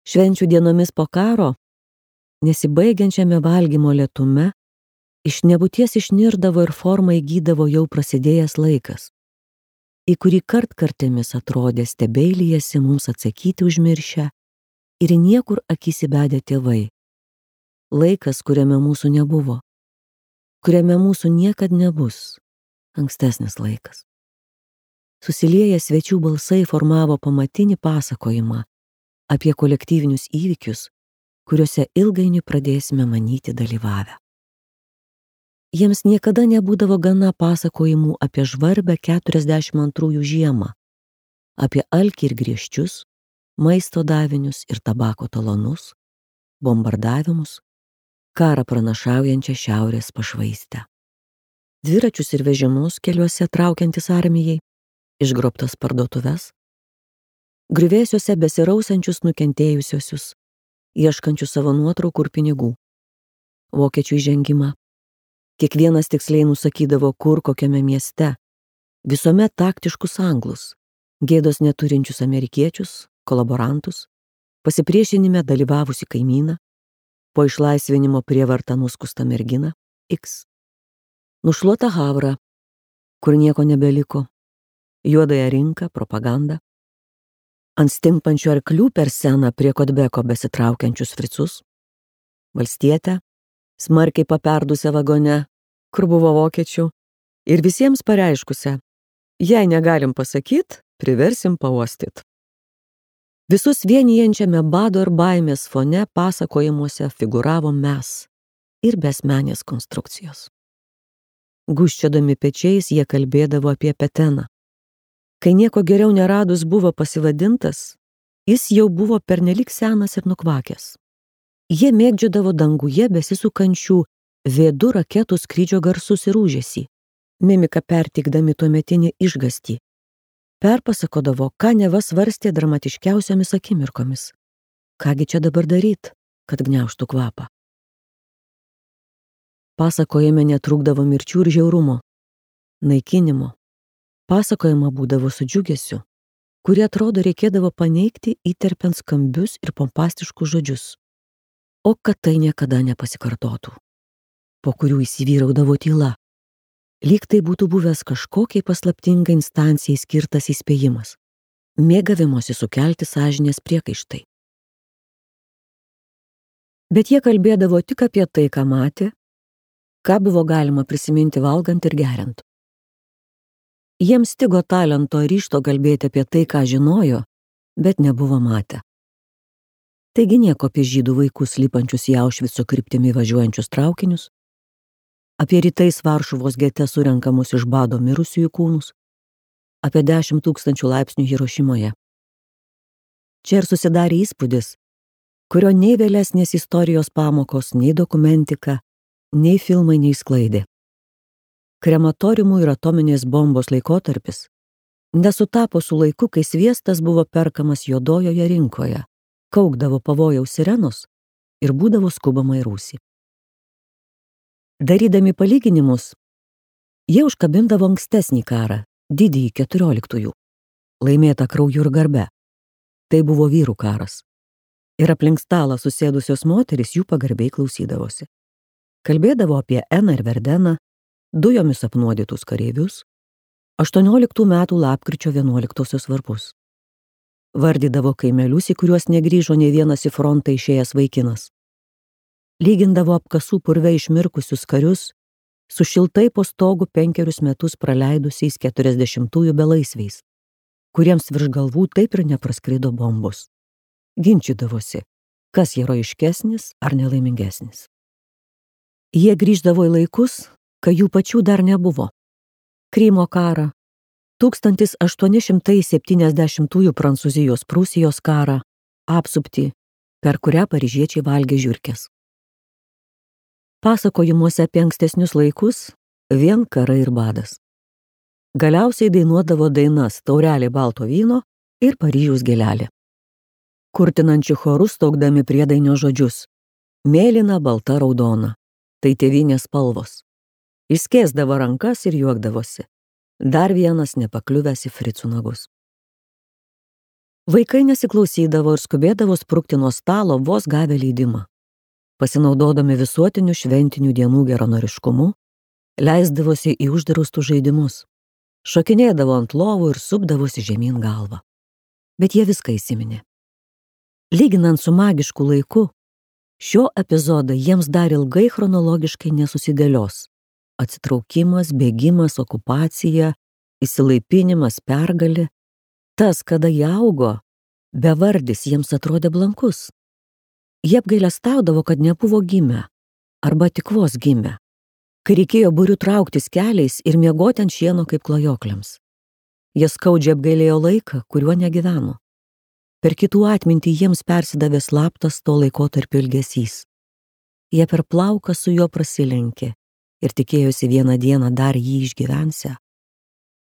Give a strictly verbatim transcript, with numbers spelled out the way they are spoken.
Švenčių dienomis po karo, nesibaigiančiame valgymo lėtume, iš nebūties išnirdavo ir formą įgydavo jau prasidėjęs laikas, į kurį kartkartėmis atrodė stebeilijasi mums atsakyti užmiršę ir niekur akis įbedę tėvai. Laikas, kuriame mūsų nebuvo, kuriame mūsų niekad nebus, ankstesnis laikas. Susilieję svečių balsai formavo pamatinį pasakojimą apie kolektyvinius įvykius, kuriuose ilgainiui pradėsime manyti dalyvavę. Jiems niekada nebūdavo gana pasakojimų apie žvarbę keturiasdešimt antrųjų žiemą, apie alkį ir griežčius, maisto davinius ir tabako talonus, bombardavimus, karą pranašaujančią šiaurės pašvaistę. Dviračius ir vežimus keliuose traukiantis armijai, išgrobtas parduotuves, griuvėsiuose besirausančius nukentėjusiosius, ieškančius savo nuotraukų ir pinigų, vokiečių įžengimą. Kiekvienas tiksliai nusakydavo, kur kokiame mieste, visuomet taktiškus anglus, gėdos neturinčius amerikiečius, kolaborantus, pasipriešinime dalyvavusi kaimyną, po išlaisvinimo prievartą nuskustą merginą, X. Nušluota Havrą, kur nieko nebeliko, juodąją rinką, propagandą, ant stimpančių arklių per seną prie Kotbeko besitraukiančius fricus, valstietę, smarkiai paperdusią vagone, kur buvo vokiečių, ir visiems pareiškusią, jei negalim pasakyt, priversim pauostyt. Visus vienijančiame bado ir baimės fone pasakojimuose figūravo mes ir besmenės konstrukcijos. Gūžčiodami pečiais jie kalbėdavo apie Peteną. Kai nieko geriau neradus buvo pasivadintas, jis jau buvo pernelyg senas ir nukvakęs. Jie mėgdžiodavo danguje besisukančių vė du raketų skrydžio garsus ir ūžesį, mimiką perteikdami tuometinį išgąstį. Perpasakodavo, ką neva svarstė dramatiškiausiomis akimirkomis. Kągi čia dabar daryt, kad gniaužtų kvapą. Pasakojime netrūkdavo mirčių ir žiaurumo, naikinimo. Pasakojama būdavo su džiugesiu, kurį atrodo reikėdavo paneigti įterpiant skambius ir pompastiškus žodžius. O kad tai niekada nepasikartotų, po kurių įsivyraudavo tyla, lyg tai būtų buvęs kažkokiai paslaptingai instancijai skirtas įspėjimas, mėgavimosi sukelti sąžinės priekaištai. Bet jie kalbėdavo tik apie tai, ką matė, ką buvo galima prisiminti valgant ir geriant. Jiems stigo talento ryžto kalbėti apie tai, ką žinojo, bet nebuvo matę. Taigi nieko apie žydų vaikus lipančius į Aušvico kryptimi važiuojančius traukinius, apie rytais Varšuvos gete surenkamus iš bado mirusiųjų kūnus, apie dešimt tūkstančių laipsnių Hirošimoje. Čia ir susidarė įspūdis, kurio nei vėlesnės istorijos pamokos, nei dokumentika, nei filmai neišsklaidė. Krematoriumų ir atominės bombos laikotarpis nesutapo su laiku, kai sviestas buvo perkamas juodojoje rinkoje, kaukdavo pavojaus sirenos ir būdavo skubama į Rūsį. Darydami palyginimus, jie užkabindavo ankstesnį karą, didįjį keturioliktųjų, laimėtą krauju ir garbe. Tai buvo vyrų karas. Ir aplink stalą susėdusios moterys jų pagarbiai klausydavosi. Kalbėdavo apie Eną ir Verdeną, dujomis apnuodytus kareivius, aštuonioliktų metų lapkričio vienuoliktosios varpus. Vardydavo kaimelius, į kuriuos negrįžo nei vienas į frontą išėjęs vaikinas. Lygindavo apkasų purve išmirkusius karius su šiltai po stogu penkerius metus praleidusiais keturiasdešimtųjų belaisviais, kuriems virš galvų taip ir nepraskrido bombos. Ginčydavosi, kas herojiškesnis ar nelaimingesnis. Jie grįždavo į laikus, kai jų pačių dar nebuvo. Krymo karą, tūkstantis aštuoni šimtai septyniasdešimtųjų Prancūzijos Prūsijos karą, apsuptį, per kurią paryžiečiai valgė žiurkes. Pasakojimuose apie ankstesnius laikus vien karai ir badas. Galiausiai dainuodavo dainas Taurelė balto vyno ir Paryžiaus gėlelė. Kurtinančių chorų staugdami priedainio žodžius: mėlyna, balta, raudona. Tai tėvynės spalvos. Išskėsdavo rankas ir juokdavosi. Dar vienas nepakliuvęs į fricų nagus. Vaikai nesiklausydavo ir skubėdavo sprukti nuo stalo vos gavę leidimą. Pasinaudodami visuotinių šventinių dienų geranoriškumu, leisdavosi į uždraustų žaidimus, šokinėdavo ant lovų ir supdavosi žemyn galvą. Bet jie viską įsiminė. Lyginant su magišku laiku, šio epizodo jiems dar ilgai chronologiškai nesusidėlios. Atsitraukimas, bėgimas, okupacija, įsilaipinimas, pergalė. Tas, kada jie augo, bevardis jiems atrodė blankus. Jie apgailestaudavo, kad nebuvo gimę, arba tik vos gimę, kai reikėjo būrių trauktis keliais ir miegoti ant šieno kaip klajokliams. Jie skaudžiai apgailėjo laiką, kuriuo negyveno. Per kitų atmintį jiems persidavė slaptas to laikotarpio ilgesys. Jie per plauką su juo prasilenkė ir tikėjosi vieną dieną dar jį išgyvensią.